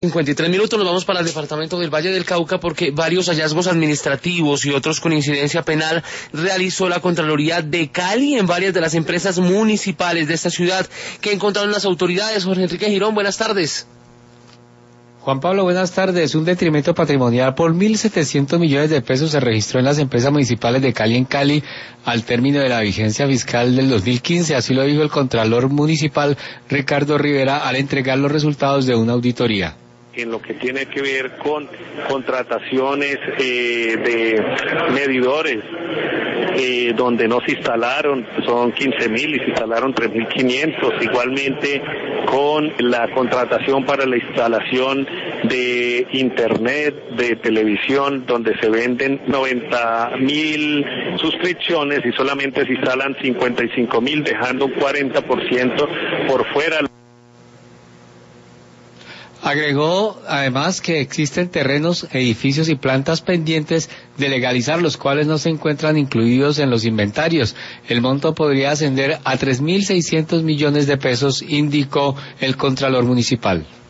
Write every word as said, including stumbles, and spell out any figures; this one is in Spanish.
cincuenta y tres minutos, nos vamos para el departamento del Valle del Cauca porque varios hallazgos administrativos y otros con incidencia penal realizó la Contraloría de Cali en varias de las empresas municipales de esta ciudad. ¿Qué encontraron las autoridades? Jorge Enrique Girón, buenas tardes. Juan Pablo, buenas tardes. Un detrimento patrimonial por mil setecientos millones de pesos se registró en las empresas municipales de Cali en Cali al término de la vigencia fiscal del dos mil quince. Así lo dijo el Contralor Municipal Ricardo Rivera al entregar los resultados de una auditoría. En lo que tiene que ver con contrataciones eh, de medidores, eh, donde no se instalaron, son quince mil y se instalaron tres mil quinientos, igualmente con la contratación para la instalación de internet, de televisión, donde se venden noventa mil suscripciones y solamente se instalan cincuenta y cinco mil, dejando un cuarenta por ciento por fuera. Agregó además que existen terrenos, edificios y plantas pendientes de legalizar, los cuales no se encuentran incluidos en los inventarios. El monto podría ascender a tres mil seiscientos millones de pesos, indicó el Contralor Municipal.